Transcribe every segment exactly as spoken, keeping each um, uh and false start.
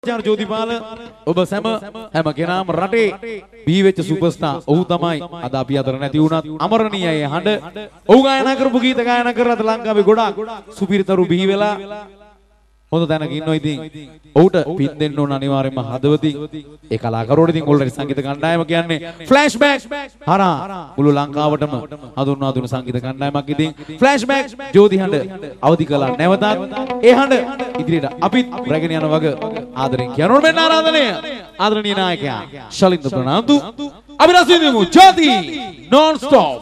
ජාන ජෝතිපාල ඔබ සැම හැම කෙනාම රටේ බිහි වෙච්ච සුපර්ස්ටාර් ඔහු තමයි අද අපි අතර නැති වුණත් අමරණීයයි හඬ ඔහු ගායනා කරපු ගීත ගායනා කරලා අද ලංකාවේ ගොඩාක් සුපිරිතරු බිහි වෙලා හොඳ තැනක ඉන්නවා. ඉතින් ඔහුට පින් දෙන්න ඕන අනිවාර්යයෙන්ම හදවතින් ඒ කලාකරුවෝ ඉතින් ඔල්රෙඩි සංගීත කණ්ඩායම කියන්නේ ෆ්ලෑෂ්බැක් හරහා මුළු ලංකාවටම හඳුන්වා දුන්න සංගීත කණ්ඩායමක්. ඉතින් ෆ්ලෑෂ්බැක් ජෝති හඬ අවදි කළා. නැවතත් ඒ හඬ ඉදිරියට අපිත් රැගෙන යන වග ආදරෙන් කියනෝන මෙන්න ආරාධනය ආදරණීය නායකයා ශලින්ද ප්‍රනාන්දු අපි රස විඳිමු ජෝති non stop.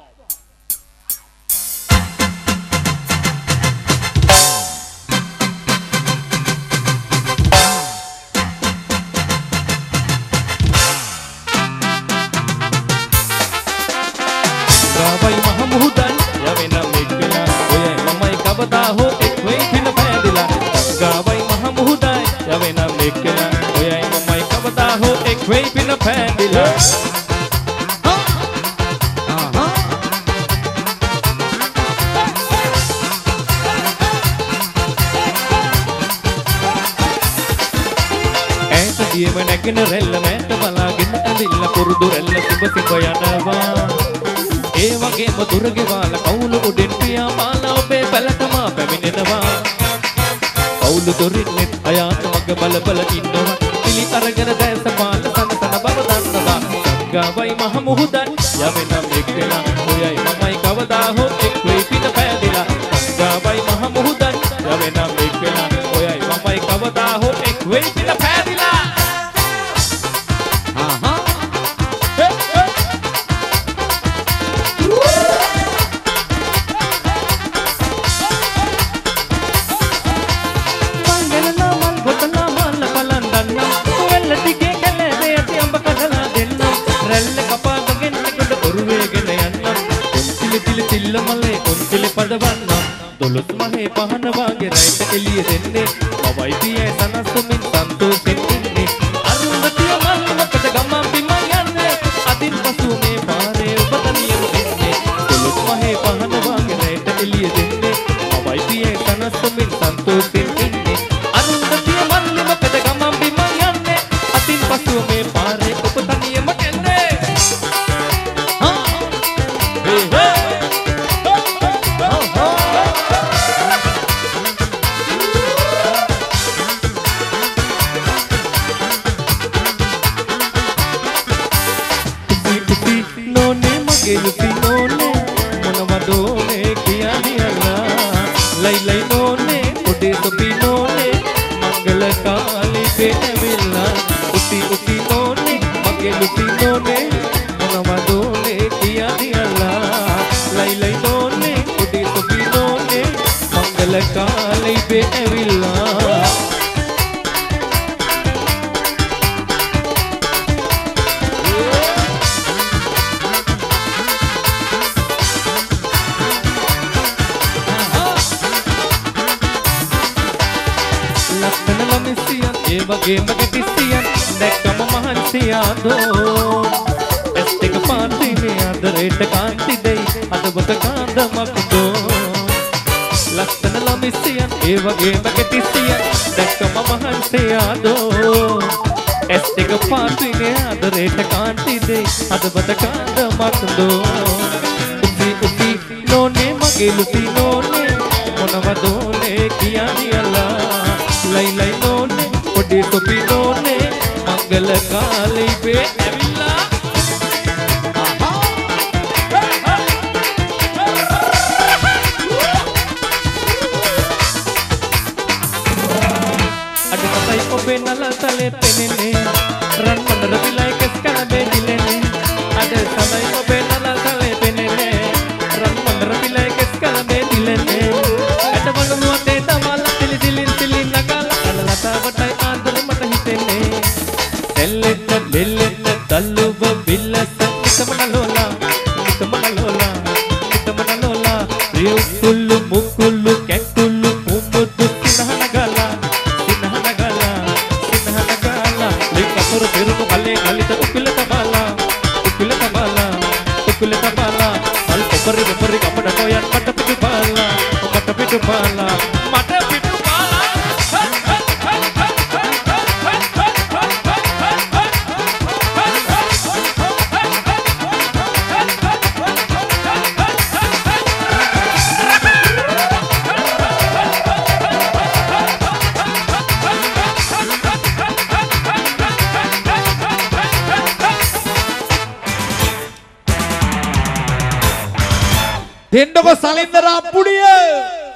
गावाई महमूदन यवेना मेकला ओये मम्माई कबदा हो एक वेई फिन पैदिला गावाई महमूदन यवेना मेकला ओये मम्माई कबदा हो एक वेई फिन पैदिला ऐसा दिए मैं नगन रेल मैं तो बला गिन अदिल्ला पुरुदु रेल सिब सिब යනවා ඒ වගේම දුරගෙවාල කවුළු උඩින් පියා මාලා ඔබේ පැලටමා පැමිණෙනවා. කවුළු දොරින්නෙත් අයාත මග බල බල ඉන්නවා. පිළි අරගෙන දැස පාල සනසන බව දන්නවා. ගාවයි මහ මුහුදන් යවෙනම් එක්කලා ඔයයි මමයි කවදා හෝ එක් වෙයි පිට පෑදිලා. ගාවයි මහ මුහුදන් යවෙනම් එක්කලා ඔයයි මමයි කවදා හෝ එක් වෙයි පිට පෑදිලා. දොළොස් මහේ පහන වාගේ රැට එළිය දෙන්නේ මවයි පියයි සනසමින් සන්තෝෂෙන් ඉන්නේ අරුන්දතිය මල්ලකට ගමන් බිම යන්නේ අදින් පසු මේ පාරේ ඔබ තනියම දෙන්නේ දොළොස් මහේ පහන වාගේ රැට එළිය දෙන්නේ මවයි පියයි සනසමින් සන්තෝෂෙන් ඉන්නේ අරුන්දතිය මල්ලකට ගමන් බිම යන්නේ අදින් පසු මේ පාරේ ඔබ තනියම දෙන්නේ හා හේ හේ Lucy none monavadone kiyaniala lai lai none ode sopi none mangala kali benavilla uti uti none mage Lucy none monavadone kiyaniala lai lai none ode sopi none mangala kali benavilla වගේ මගේ තිස්සියන් දැක්කම මහන්සියාදෝ ඇස් දෙක පාටිනේ අදරේට කාන්ති දෙයි අදබත කාන්දමක්දෝ ලස්සන ළමිස්සියන් ඒ වගේ මගේ තිස්සියන් දැක්කම මහන්සියාදෝ ඇස් දෙක පාටිනේ අදරේට කාන්ති දෙයි අදබත කාන්දමක්දෝ උපි උපි නෝනේ මගේ ලුසි නෝනේ මොනවදෝනේ කියනියලා ලයි ලයි නෝනේ ඔඩේ සොපි නෝනේ මංගල කාලේ බේ ඇවිල්ලා අද තමයි ඔබේ නලතලේ පෙනෙන්නේ රන් මන්දර විලයි කෙස් කලබේ දිලෙන්නේ අද තමයි ඔබේ නලතලේ පෙනෙන්නේ රන් මන්දර විලයි කෙස් කලබේ දිලෙන්නේ අද වලු අතේ තමල තිලි තිලින් තිලින් නගලා අලලතාවටයි ආදරේ මට හිතෙන්නේ එල්ලෙත් බෙල්ලෙත් තල්ලුව බිල්ලස නිතමනලෝලා නිතමනලෝලා නිතමනලෝලා රියු කුල්ලු මුකුල්ලු කැකුල්ලු උඹුදු සිනහනගලා සිනහනගලා සිනහනගලා ලිකතර පෙරුණු කලේ කලිත උපිලත බාලා උපිලත බාලා උපිලත බාලා අල් පොපරි පොපරි කපඩ කොයන් මට පිටු බාලා මට පිටු බාලා මට පිටු බාලා දෙන්නකො සලින්දර අප්පුඩිය